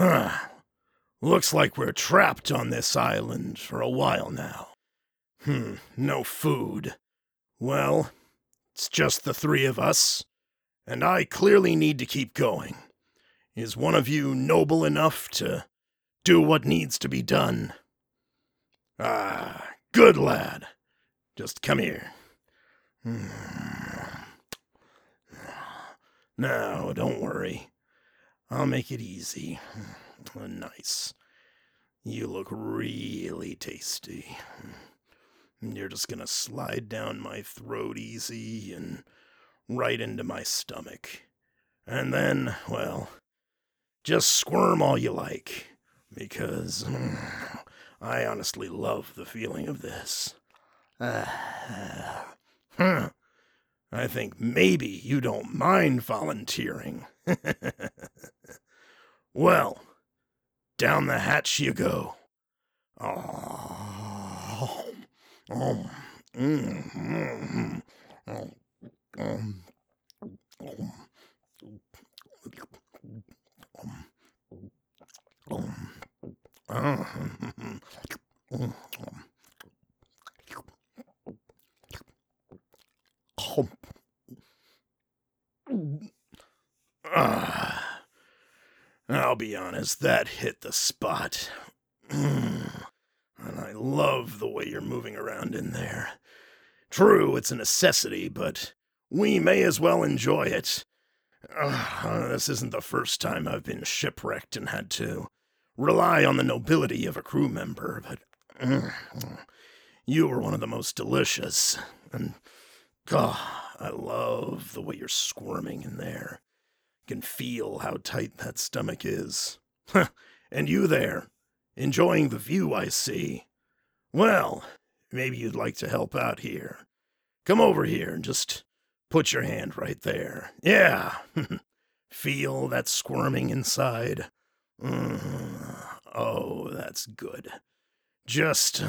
Looks like we're trapped on this island for a while now. No food. Well, it's just the three of us, and I clearly need to keep going. Is one of you noble enough to do what needs to be done? Good lad. Just come here. Now, don't worry. I'll make it easy. Nice. You look really tasty. You're just gonna slide down my throat easy and right into my stomach. And then, well, just squirm all you like, because I honestly love the feeling of this. I think maybe you don't mind volunteering. Well, down the hatch you go. Oh, oh, mm, oh, um, I'll be honest, that hit the spot. And I love the way you're moving around in there. True, it's a necessity, but we may as well enjoy it. This isn't the first time I've been shipwrecked and had to rely on the nobility of a crew member, but you were one of the most delicious. And, I love the way you're squirming in there. Can feel how tight that stomach is. And you there, enjoying the view, I see. Well, maybe you'd like to help out here. Come over here and just put your hand right there. Yeah. Feel that squirming inside. Oh, that's good. Just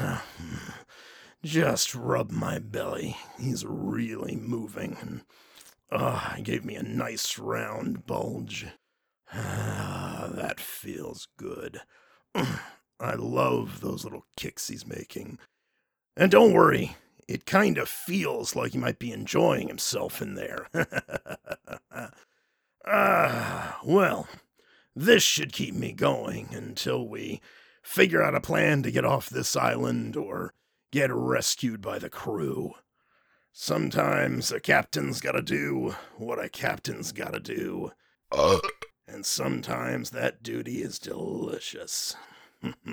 rub my belly. He's really moving, and he gave me a nice round bulge. That feels good. I love those little kicks he's making. And don't worry, it kind of feels like he might be enjoying himself in there. Well, this should keep me going until we figure out a plan to get off this island or get rescued by the crew. Sometimes a captain's gotta do what a captain's gotta do. And sometimes that duty is delicious.